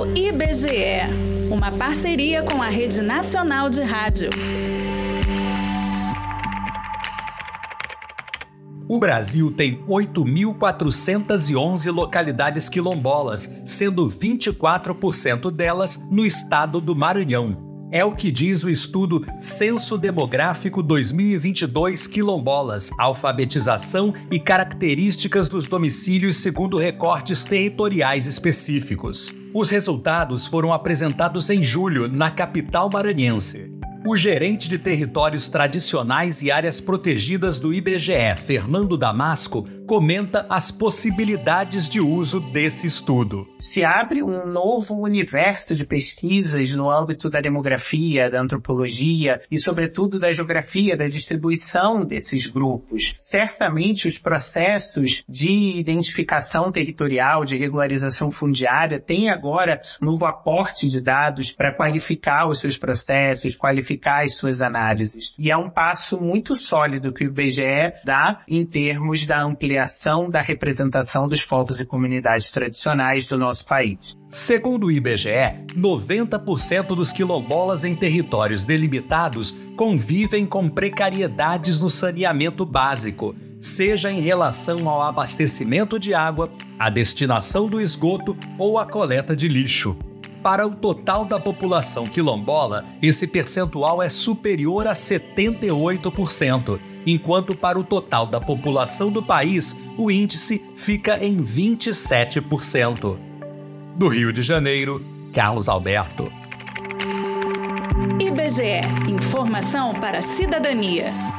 IBGE, uma parceria com a Rede Nacional de Rádio. O Brasil tem 8.411 localidades quilombolas, sendo 24% delas no estado do Maranhão. É o que diz o estudo Censo Demográfico 2022 Quilombolas, alfabetização e características dos domicílios segundo recortes territoriais específicos. Os resultados foram apresentados em julho, na capital maranhense. O gerente de territórios tradicionais e áreas protegidas do IBGE, Fernando Damasco, comenta as possibilidades de uso desse estudo. Se abre um novo universo de pesquisas no âmbito da demografia, da antropologia e, sobretudo, da geografia, da distribuição desses grupos. Certamente, os processos de identificação territorial, de regularização fundiária, têm agora um novo aporte de dados para qualificar os seus processos, qualificar as suas análises. E é um passo muito sólido que o IBGE dá em termos da ampliação da representação dos povos e comunidades tradicionais do nosso país. Segundo o IBGE, 90% dos quilombolas em territórios delimitados convivem com precariedades no saneamento básico, seja em relação ao abastecimento de água, a destinação do esgoto ou a coleta de lixo. Para o total da população quilombola, esse percentual é superior a 78%, enquanto para o total da população do país, o índice fica em 27%. Do Rio de Janeiro, Carlos Alberto. IBGE, informação para a cidadania.